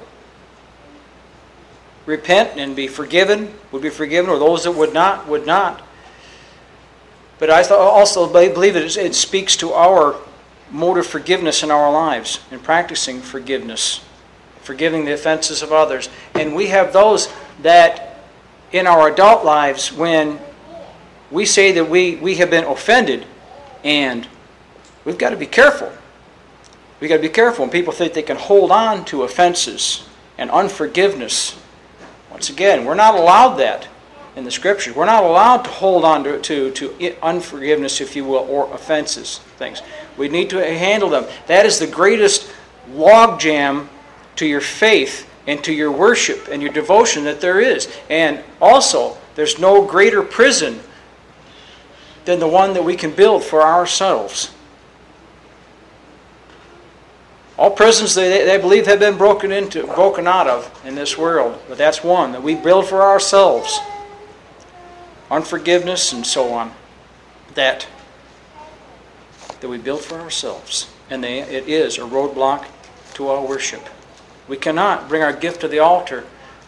repent and be forgiven would be forgiven, or those that would not. But I also believe that it speaks to our mode of forgiveness in our lives, in practicing forgiveness, forgiving the offenses of others. And we have those that in our adult lives, when we say that we have been offended, and we've got to be careful. We've got to be careful when people think they can hold on to offenses and unforgiveness. Once again, we're not allowed that in the Scriptures. We're not allowed to hold on to unforgiveness, if you will, or offenses, things. We need to handle them. That is the greatest logjam to your faith and to your worship and your devotion that there is. And also, there's no greater prison than the one that we can build for ourselves. All prisons they believe have been broken out of in this world, but that's one that we build for ourselves. Unforgiveness and so on. That we build for ourselves. And it is a roadblock to our worship. We cannot bring our gift to the altar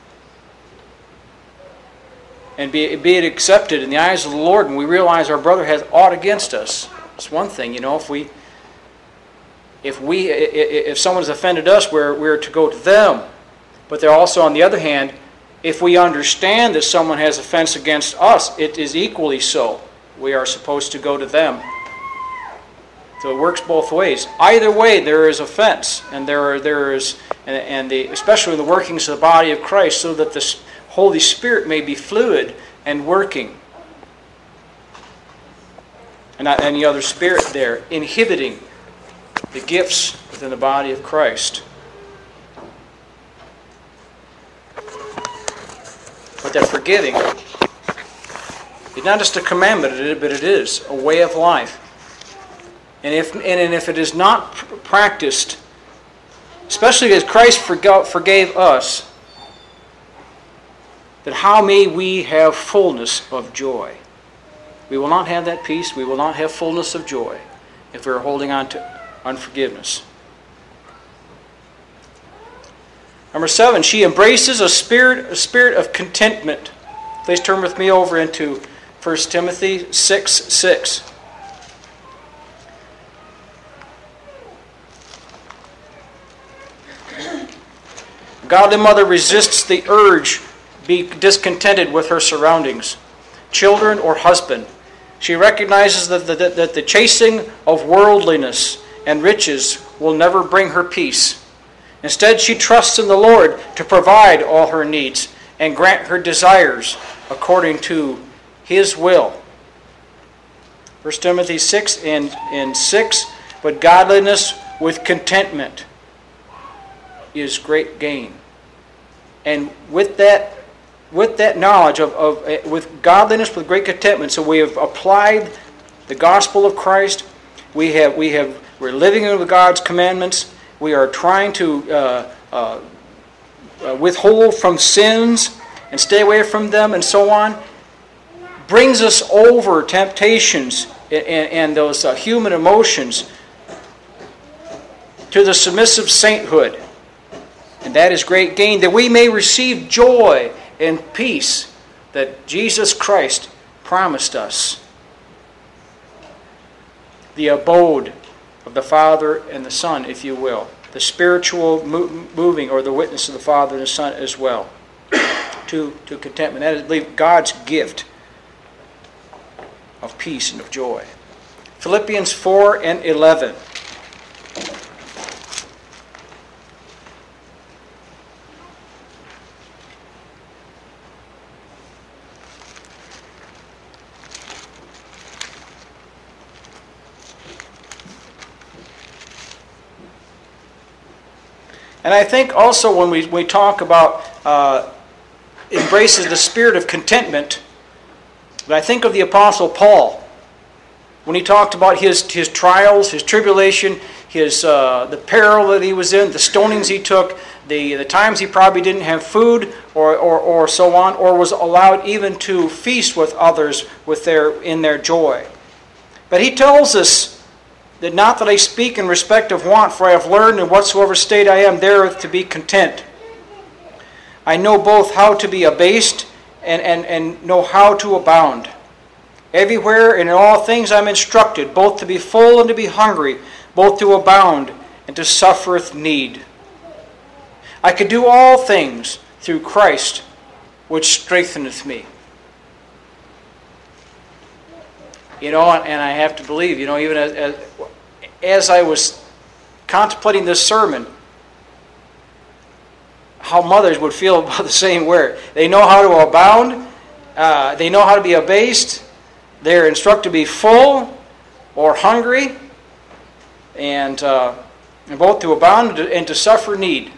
and be it accepted in the eyes of the Lord when we realize our brother has aught against us. It's one thing, if someone's offended us, we're to go to them. But they're also, on the other hand, if we understand that someone has offense against us, it is equally so. We are supposed to go to them. So it works both ways. Either way, there is offense, and especially in the workings of the body of Christ, so that the Holy Spirit may be fluid and working, and not any other spirit there inhibiting the gifts within the body of Christ. But that forgiving is not just a commandment, but it is a way of life. And if it is not practiced, especially as Christ forgave us, then how may we have fullness of joy? We will not have that peace, we will not have fullness of joy if we're holding on to unforgiveness. Number 7, she embraces a spirit of contentment. Please turn with me over into 1 Timothy 6:6. A godly mother resists the urge to be discontented with her surroundings, children or husband. She recognizes that the chasing of worldliness and riches will never bring her peace. Instead, she trusts in the Lord to provide all her needs and grant her desires according to His will. 1 Timothy 6:6, but godliness with contentment is great gain. And with that knowledge with godliness with great contentment, so we have applied the gospel of Christ. We're living in God's commandments. We are trying to withhold from sins and stay away from them and so on. Brings us over temptations and those human emotions to the submissive sainthood. And that is great gain, that we may receive joy and peace that Jesus Christ promised us. The abode of the Father and the Son, if you will. The spiritual moving or the witness of the Father and the Son as well. To contentment. That is, I believe, God's gift of peace and of joy. Philippians 4:11. And I think also when we talk about embraces the spirit of contentment, but I think of the Apostle Paul when he talked about his trials, his tribulation, the peril that he was in, the stonings he took, the times he probably didn't have food or so on, or was allowed even to feast with others in their joy. But he tells us that not that I speak in respect of want, for I have learned in whatsoever state I am therewith to be content. I know both how to be abased and know how to abound. Everywhere and in all things I am instructed, both to be full and to be hungry, both to abound and to suffereth need. I can do all things through Christ, which strengtheneth me. And I have to believe, even as I was contemplating this sermon, how mothers would feel about the same word. They know how to abound. They know how to be abased. They're instructed to be full or hungry, and both to abound and to suffer need.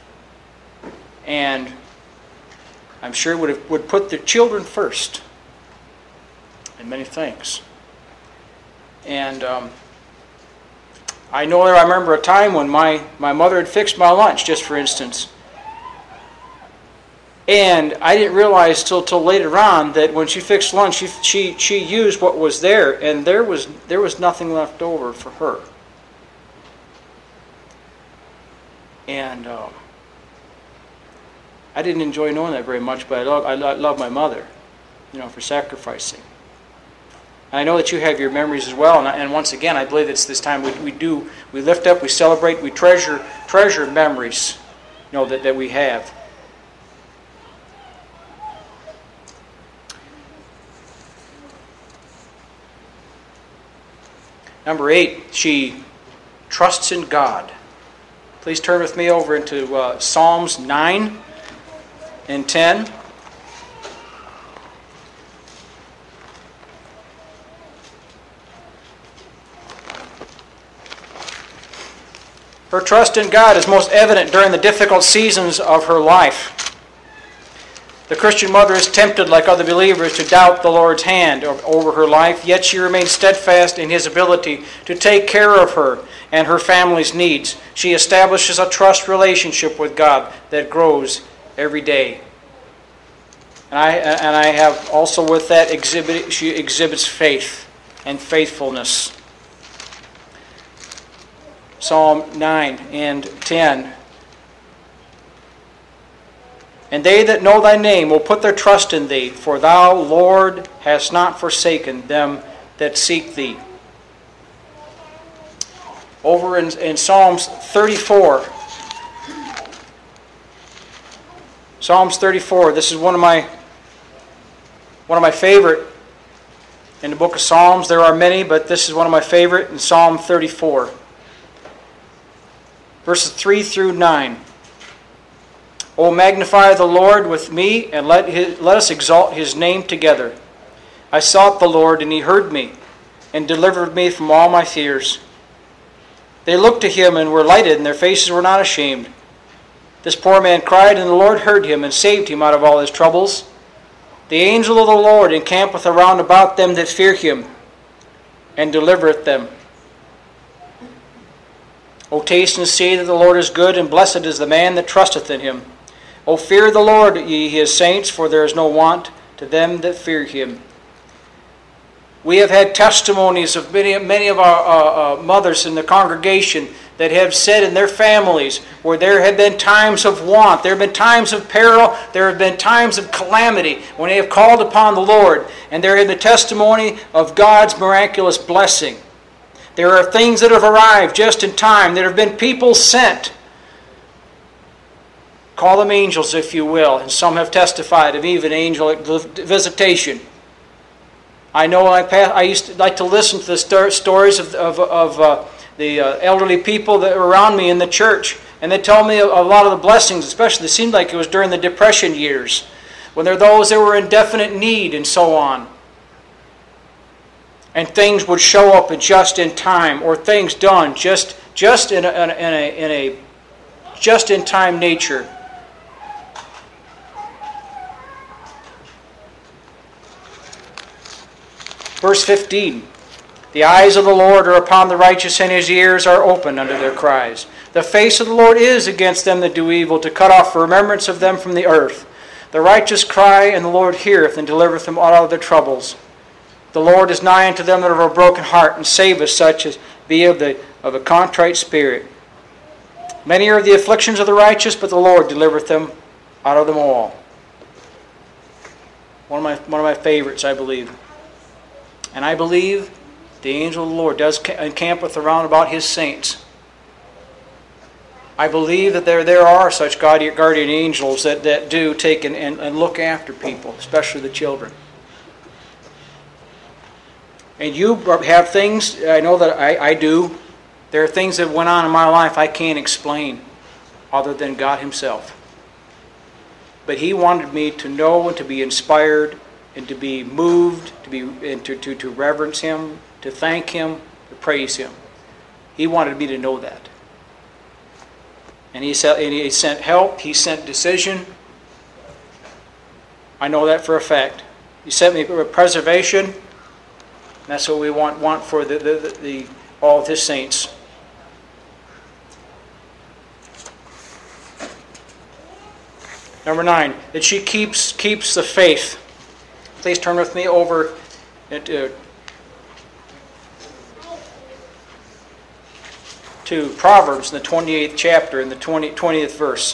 And I'm sure would put their children first in many things. And I know that I remember a time when my mother had fixed my lunch, just for instance. And I didn't realize till later on that when she fixed lunch, she used what was there, and there was nothing left over for her. And I didn't enjoy knowing that very much, but I love my mother, for sacrificing. And I know that you have your memories as well, and once again, I believe it's this time we lift up, we celebrate, we treasure memories, that we have. Number 8, she trusts in God. Please turn with me over into Psalms 9 and 10. Her trust in God is most evident during the difficult seasons of her life. The Christian mother is tempted, like other believers, to doubt the Lord's hand over her life, yet she remains steadfast in His ability to take care of her and her family's needs. She establishes a trust relationship with God that grows every day. And I have also with that she exhibits faith and faithfulness. Psalm 9 and 10. And they that know thy name will put their trust in thee, for thou, Lord, hast not forsaken them that seek thee. Over in Psalms 34. Psalms 34. This is one of my favorite in the book of Psalms. There are many, but this is one of my favorite in Psalm 34. Verses 3 through 9. O magnify the Lord with me, and let us exalt His name together. I sought the Lord, and He heard me, and delivered me from all my fears. They looked to Him and were lighted, and their faces were not ashamed. This poor man cried, and the Lord heard him, and saved him out of all his troubles. The angel of the Lord encampeth around about them that fear Him, and delivereth them. O taste and see that the Lord is good, and blessed is the man that trusteth in Him. O fear the Lord, ye His saints, for there is no want to them that fear Him. We have had testimonies of many of our mothers in the congregation that have said in their families where there have been times of want, there have been times of peril, there have been times of calamity when they have called upon the Lord, and there have been testimony of God's miraculous blessing. There are things that have arrived just in time. There have been people sent. Call them angels, if you will. And some have testified of even angelic visitation. I know I used to like to listen to the stories of the elderly people that were around me in the church. And they tell me a lot of the blessings, especially it seemed like it was during the Depression years, when there were those that were in definite need and so on. And things would show up just in time, or things done just in a just in time nature. Verse 15. The eyes of the Lord are upon the righteous, and His ears are open unto their cries. The face of the Lord is against them that do evil, to cut off remembrance of them from the earth. The righteous cry, and the Lord heareth, and delivereth them out of their troubles. The Lord is nigh unto them that are of a broken heart, and saveth such as be of a contrite spirit. Many are the afflictions of the righteous, but the Lord delivereth them out of them all. One of my favorites, I believe. And I believe the angel of the Lord does encampeth around about His saints. I believe that there are such guardian angels that do take and look after people, especially the children. And you have things, I know that I do, there are things that went on in my life I can't explain other than God Himself. But He wanted me to know and to be inspired and to be moved, to reverence Him, to thank Him, to praise Him. He wanted me to know that. And He sent help, He sent decision. I know that for a fact. He sent me preservation. And that's what we want for all of His saints. Number 9, that she keeps the faith. Please turn with me over to Proverbs in the 28th chapter, in the 20th verse.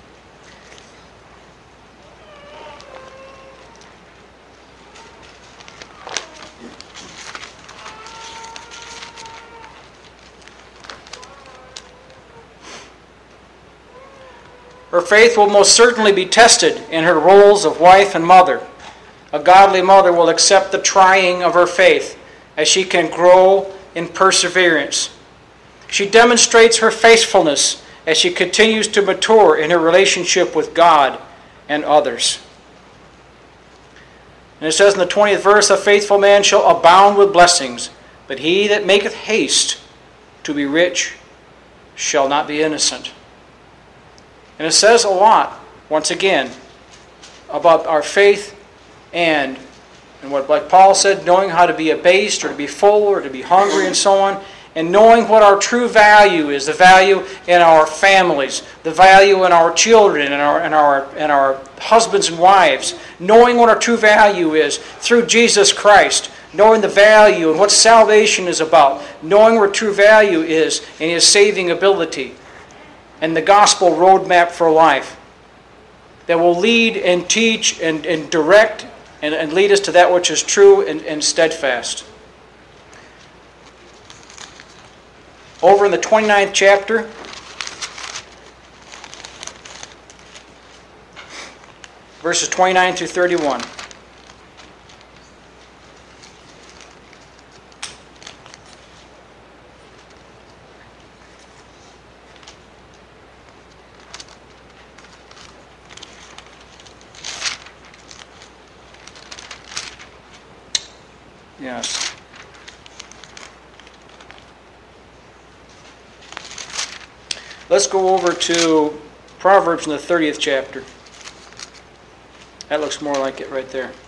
Her faith will most certainly be tested in her roles of wife and mother. A godly mother will accept the trying of her faith as she can grow in perseverance. She demonstrates her faithfulness as she continues to mature in her relationship with God and others. And it says in the 20th verse, a faithful man shall abound with blessings, but he that maketh haste to be rich shall not be innocent. And it says a lot, once again, about our faith and what, like Paul said, knowing how to be abased or to be full or to be hungry and so on, and knowing what our true value is, the value in our families, the value in our children and our husbands and wives, knowing what our true value is through Jesus Christ, knowing the value and what salvation is about, knowing what true value is in His saving ability, and the gospel roadmap for life that will lead and teach and direct and lead us to that which is true and steadfast. Over in the 29th chapter, verses 29 through 31. Yes. Let's go over to Proverbs in the 30th chapter. That looks more like it right there.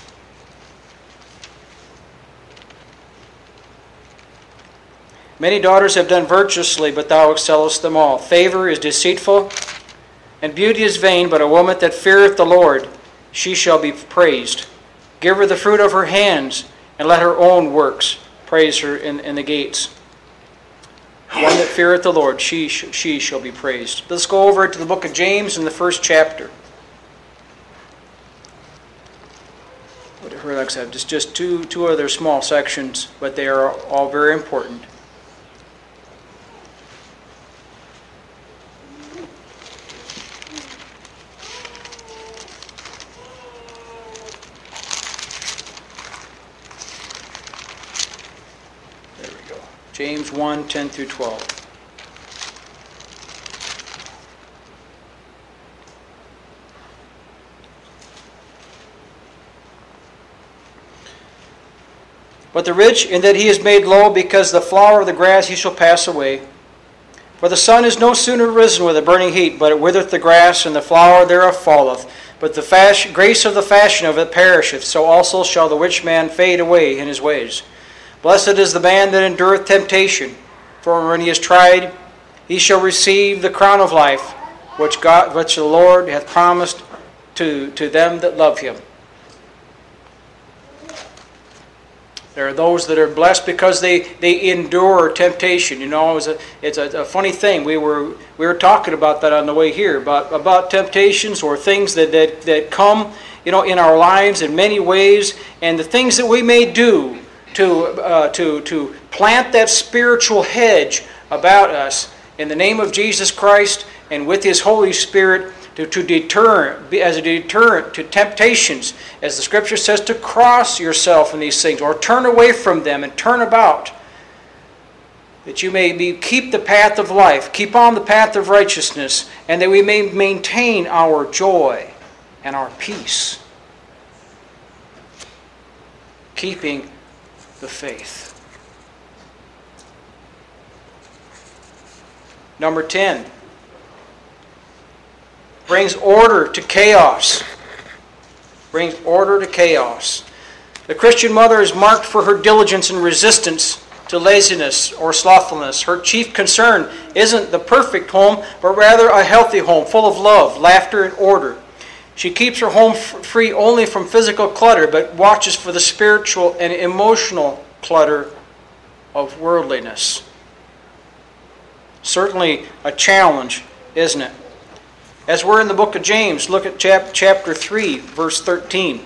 Many daughters have done virtuously, but thou excellest them all. Favor is deceitful, and beauty is vain, but a woman that feareth the Lord, she shall be praised. Give her the fruit of her hands, and let her own works praise her in the gates. One that feareth the Lord, she shall be praised. Let's go over to the book of James in the 1st chapter. Like I said, just two other small sections, but they are all very important. James 1, 10 through 12. But the rich, in that he is made low, because the flower of the grass he shall pass away. For the sun is no sooner risen with a burning heat, but it withereth the grass, and the flower thereof falleth. But the grace of the fashion of it perisheth, so also shall the rich man fade away in his ways. Blessed is the man that endureth temptation, for when he is tried, he shall receive the crown of life, which the Lord hath promised to them that love him. There are those that are blessed because they endure temptation. You know, it's a funny thing. We were talking about that on the way here, about temptations or things that come, you know, in our lives in many ways, and the things that we may do to plant that spiritual hedge about us in the name of Jesus Christ and with His Holy Spirit to deter, as a deterrent to temptations, as the Scripture says, to cross yourself in these things or turn away from them and turn about, that you may keep the path of life, keep on the path of righteousness, and that we may maintain our joy and our peace, keeping the faith. Number 10, brings order to chaos. Brings order to chaos. The Christian mother is marked for her diligence and resistance to laziness or slothfulness. Her chief concern isn't the perfect home, but rather a healthy home, full of love, laughter, and order. She keeps her home free only from physical clutter, but watches for the spiritual and emotional clutter of worldliness. Certainly a challenge, isn't it? As we're in the book of James, look at chapter 3, verse 13.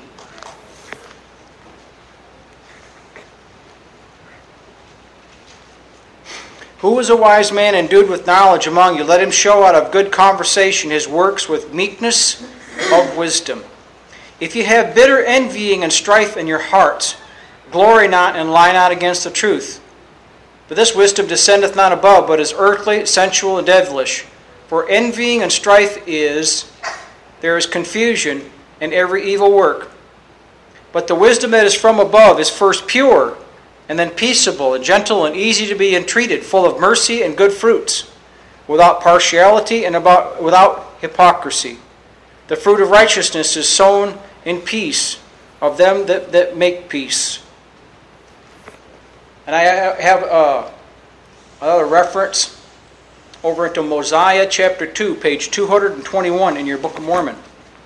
Who is a wise man endued with knowledge among you? Let him show out of good conversation his works with meekness of wisdom. If you have bitter envying and strife in your hearts, glory not and lie not against the truth. For this wisdom descendeth not above, but is earthly, sensual, and devilish. For envying and strife there is confusion in every evil work. But the wisdom that is from above is first pure, and then peaceable, and gentle, and easy to be entreated, full of mercy and good fruits, without partiality and without hypocrisy. The fruit of righteousness is sown in peace of them that make peace. And I have another reference over into Mosiah chapter 2, page 221 in your Book of Mormon.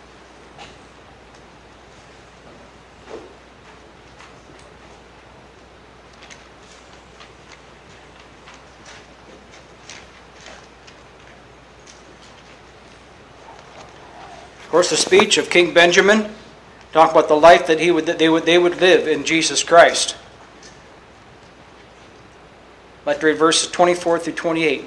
Of course, the speech of King Benjamin talked about the life that they would live in Jesus Christ. I'd like to read verses 24 through 28.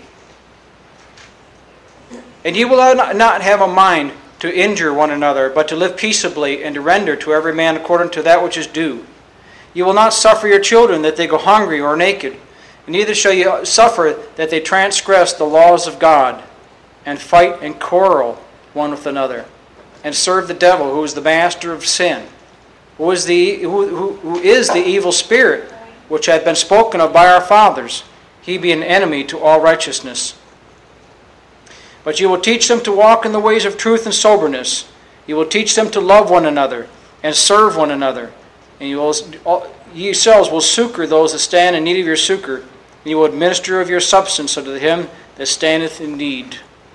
And ye will not have a mind to injure one another, but to live peaceably, and to render to every man according to that which is due. You will not suffer your children that they go hungry or naked, and neither shall you suffer that they transgress the laws of God, and fight and quarrel one with another, and serve the devil, who is the master of sin, who is the evil spirit, which had been spoken of by our fathers, he being an enemy to all righteousness. But you will teach them to walk in the ways of truth and soberness. You will teach them to love one another and serve one another. And you yourselves will succor those that stand in need of your succor. And you will administer of your substance unto him that standeth in need.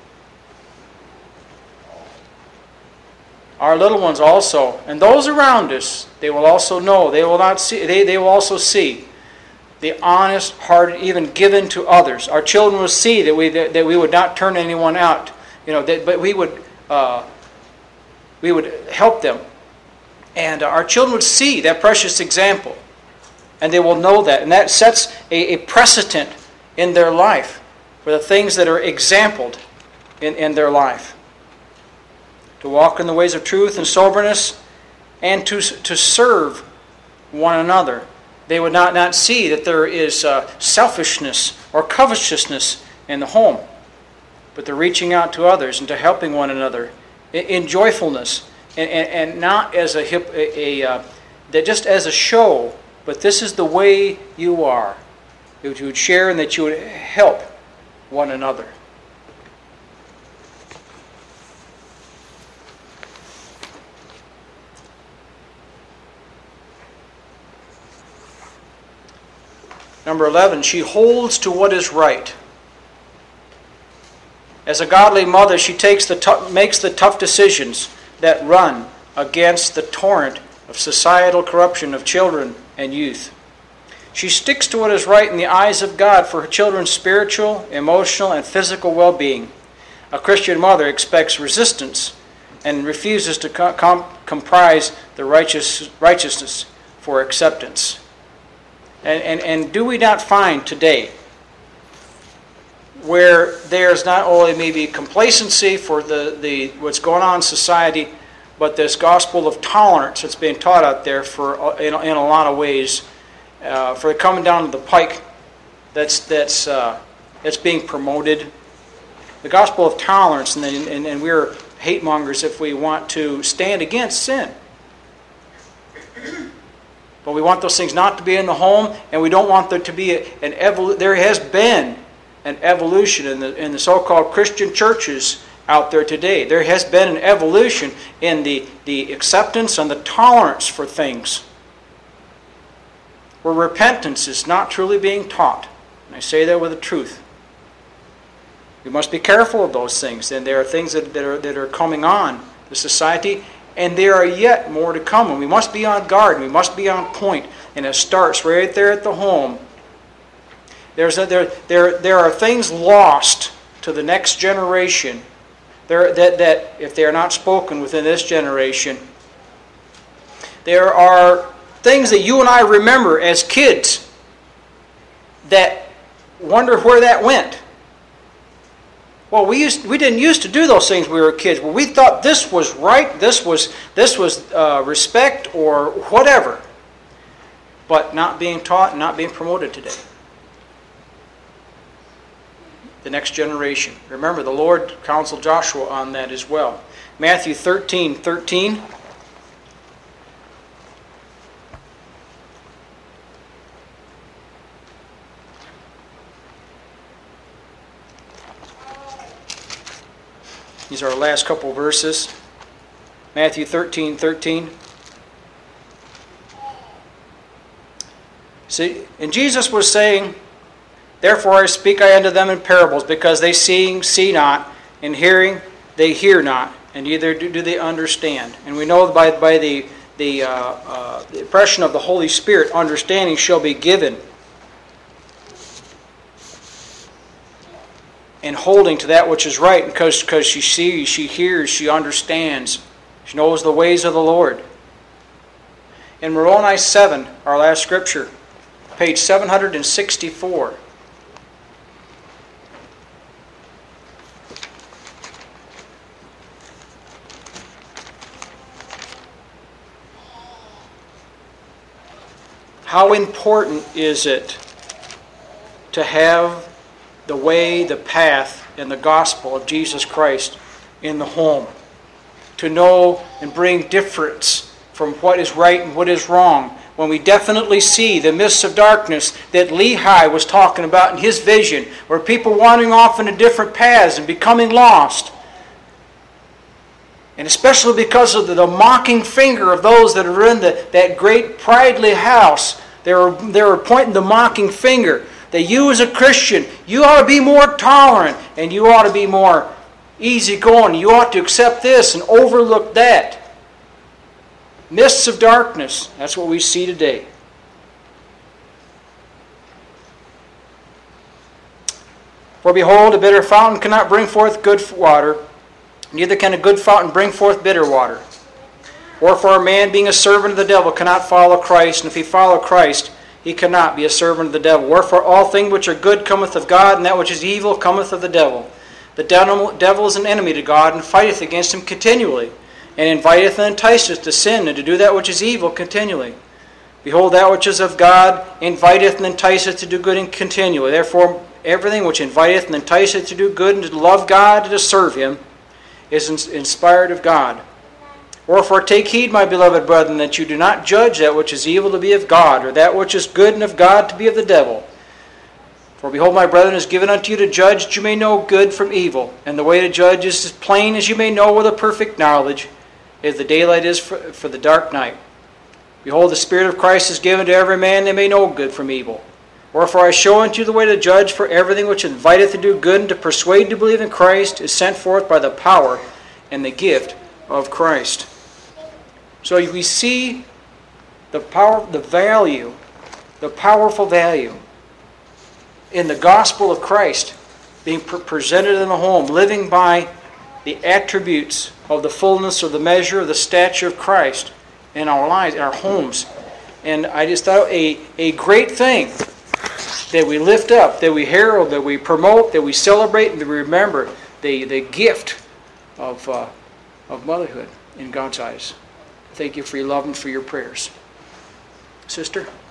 Our little ones also, and those around us, they will also know. They will not see. They will also see the honest heart, even given to others. Our children will see that we would not turn anyone out, but we would help them, and our children would see that precious example, and they will know that, and that sets a precedent in their life for the things that are exampled in their life. To walk in the ways of truth and soberness, and to serve one another. They would not see that there is selfishness or covetousness in the home, but they're reaching out to others and to helping one another in joyfulness, and not as just as a show, but this is the way you are. That you would share and that you would help one another. Number 11, she holds to what is right. As a godly mother, she makes the tough decisions that run against the torrent of societal corruption of children and youth. She sticks to what is right in the eyes of God for her children's spiritual, emotional, and physical well-being. A Christian mother expects resistance and refuses to comprise the righteousness for acceptance. And do we not find today where there's not only maybe complacency for the what's going on in society, but this gospel of tolerance that's being taught out there in a lot of ways, for coming down to the pike, that's being promoted. The gospel of tolerance, and we're hate mongers if we want to stand against sin. But we want those things not to be in the home, and we don't want there to be there has been an evolution in the so-called Christian churches out there today. There has been an evolution in the acceptance and the tolerance for things, where repentance is not truly being taught. And I say that with the truth. We must be careful of those things, and there are things that are coming on the society, and there are yet more to come. And we must be on guard, and we must be on point. And it starts right there at the home. There are things lost to the next generation that if they are not spoken within this generation. There are things that you and I remember as kids that wonder where that went. Well, we didn't used to do those things when we were kids. Well, we thought this was right, this was respect or whatever, but not being taught and not being promoted today. The next generation. Remember, the Lord counseled Joshua on that as well. Matthew 13:13. These are our last couple verses. Matthew 13:13. See, and Jesus was saying, "Therefore I speak unto them in parables, because they seeing see not, and hearing they hear not, and neither do they understand." And we know by the impression of the Holy Spirit, understanding shall be given. And holding to that which is right, because she sees, she hears, she understands, she knows the ways of the Lord. In Moroni 7, our last scripture, page 764. How important is it to have the way, the path, and the gospel of Jesus Christ in the home? To know and bring difference from what is right and what is wrong. When we definitely see the mists of darkness that Lehi was talking about in his vision, where people wandering off into different paths and becoming lost. And especially because of the mocking finger of those that are in that great pridely house, they were pointing the mocking finger. That you as a Christian, you ought to be more tolerant and you ought to be more easygoing. You ought to accept this and overlook that. Mists of darkness, that's what we see today. For behold, a bitter fountain cannot bring forth good water, neither can a good fountain bring forth bitter water. Wherefore a man being a servant of the devil cannot follow Christ, and if he follow Christ, he cannot be a servant of the devil. Wherefore all things which are good cometh of God, and that which is evil cometh of the devil. The devil is an enemy to God, and fighteth against him continually, and inviteth and enticeth to sin, and to do that which is evil continually. Behold, that which is of God inviteth and enticeth to do good and continually. Therefore everything which inviteth and enticeth to do good and to love God and to serve Him is inspired of God. Wherefore take heed, my beloved brethren, that you do not judge that which is evil to be of God, or that which is good and of God to be of the devil. For behold, my brethren, is given unto you to judge that you may know good from evil. And the way to judge is as plain as you may know with a perfect knowledge, as the daylight is for the dark night. Behold, the Spirit of Christ is given to every man that may know good from evil. Wherefore I show unto you the way to judge, for everything which inviteth to do good and to persuade to believe in Christ is sent forth by the power and the gift of Christ. So we see the power, the value, the powerful value in the gospel of Christ being presented in the home, living by the attributes of the fullness or the measure of the stature of Christ in our lives, in our homes. And I just thought a great thing that we lift up, that we herald, that we promote, that we celebrate, and that we remember the gift of motherhood in God's eyes. Thank you for your love and for your prayers. Sister?